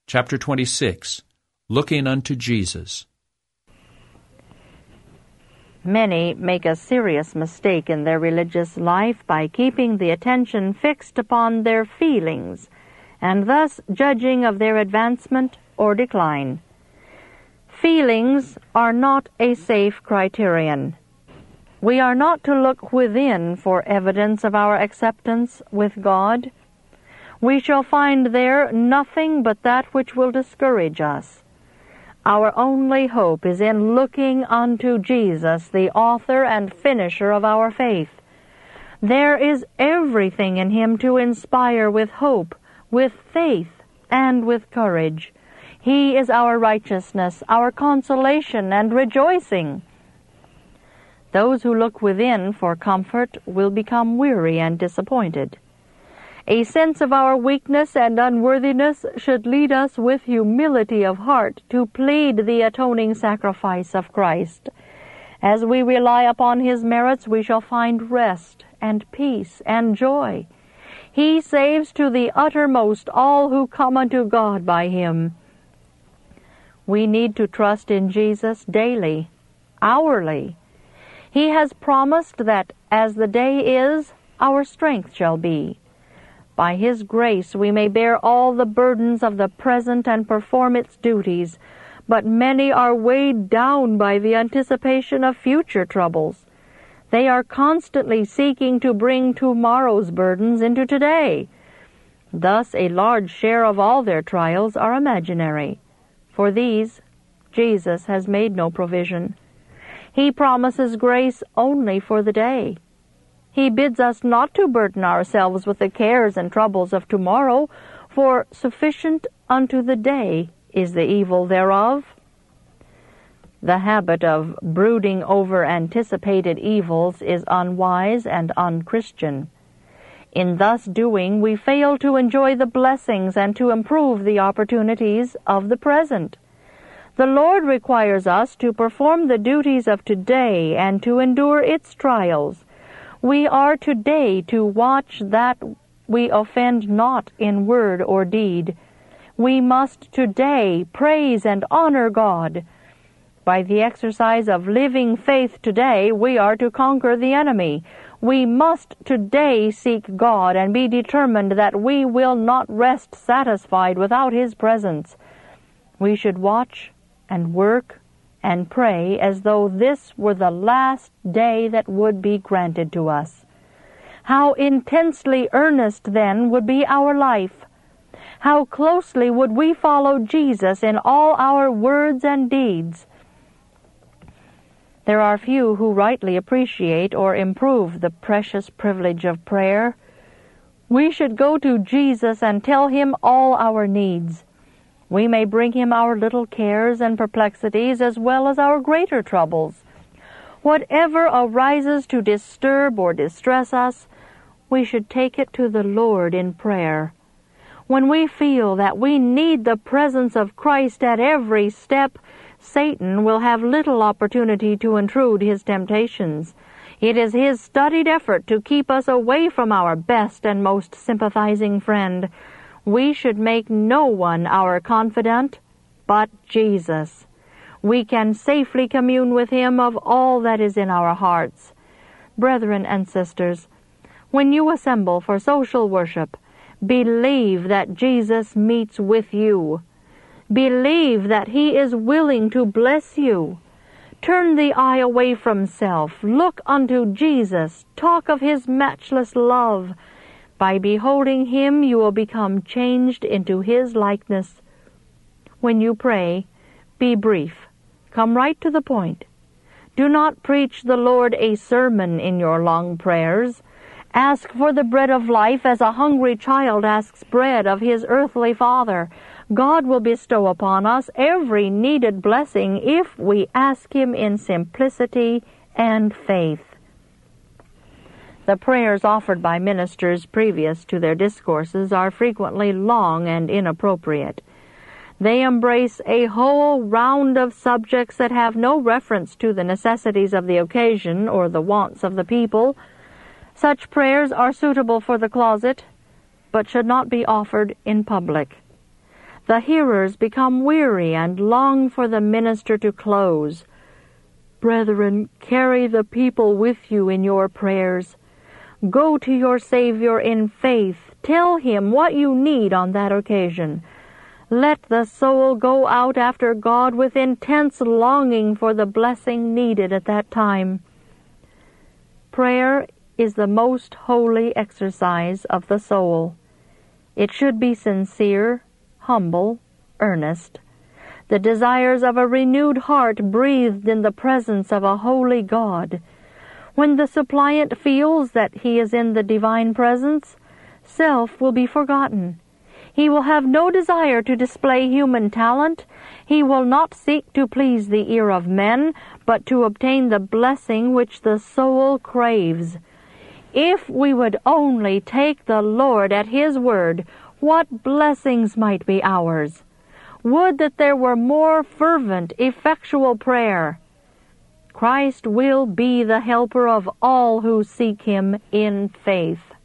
Chapter 26, Looking unto Jesus. Many make a serious mistake in their religious life by keeping the attention fixed upon their feelings, and thus judging of their advancement or decline. Feelings are not a safe criterion. We are not to look within for evidence of our acceptance with God. We shall find there nothing but that which will discourage us. Our only hope is in looking unto Jesus, the author and finisher of our faith. There is everything in Him to inspire with hope, with faith, and with courage. He is our righteousness, our consolation and rejoicing. Those who look within for comfort will become weary and disappointed. A sense of our weakness and unworthiness should lead us with humility of heart to plead the atoning sacrifice of Christ. As we rely upon His merits, we shall find rest and peace and joy. He saves to the uttermost all who come unto God by Him. We need to trust in Jesus daily, hourly. He has promised that as the day is, our strength shall be. By His grace we may bear all the burdens of the present and perform its duties, but many are weighed down by the anticipation of future troubles. They are constantly seeking to bring tomorrow's burdens into today. Thus a large share of all their trials are imaginary. For these, Jesus has made no provision. He promises grace only for the day. He bids us not to burden ourselves with the cares and troubles of tomorrow, for sufficient unto the day is the evil thereof. The habit of brooding over anticipated evils is unwise and unchristian. In thus doing, we fail to enjoy the blessings and to improve the opportunities of the present. The Lord requires us to perform the duties of today and to endure its trials. We are today to watch that we offend not in word or deed. We must today praise and honor God. By the exercise of living faith today, we are to conquer the enemy. We must today seek God and be determined that we will not rest satisfied without His presence. We should watch and work and pray as though this were the last day that would be granted to us. How intensely earnest then would be our life! How closely would we follow Jesus in all our words and deeds! There are few who rightly appreciate or improve the precious privilege of prayer. We should go to Jesus and tell Him all our needs. We may bring Him our little cares and perplexities as well as our greater troubles. Whatever arises to disturb or distress us, we should take it to the Lord in prayer. When we feel that we need the presence of Christ at every step, Satan will have little opportunity to intrude his temptations. It is his studied effort to keep us away from our best and most sympathizing friend. We should make no one our confidant but Jesus. We can safely commune with Him of all that is in our hearts. Brethren and sisters, when you assemble for social worship, believe that Jesus meets with you. Believe that He is willing to bless you. Turn the eye away from self. Look unto Jesus. Talk of His matchless love. By beholding Him, you will become changed into His likeness. When you pray, be brief. Come right to the point. Do not preach the Lord a sermon in your long prayers. Ask for the bread of life as a hungry child asks bread of his earthly father. God will bestow upon us every needed blessing if we ask Him in simplicity and faith. The prayers offered by ministers previous to their discourses are frequently long and inappropriate. They embrace a whole round of subjects that have no reference to the necessities of the occasion or the wants of the people. Such prayers are suitable for the closet, but should not be offered in public. The hearers become weary and long for the minister to close. Brethren, carry the people with you in your prayers. Go to your Savior in faith. Tell him what you need on that occasion. Let the soul go out after God with intense longing for the blessing needed at that time. Prayer is the most holy exercise of the soul. It should be sincere, humble, earnest, the desires of a renewed heart breathed in the presence of a holy God. When the suppliant feels that he is in the divine presence, self will be forgotten. He will have no desire to display human talent. He will not seek to please the ear of men, but to obtain the blessing which the soul craves. If we would only take the Lord at His word, what blessings might be ours! Would that there were more fervent, effectual prayer. Christ will be the helper of all who seek Him in faith.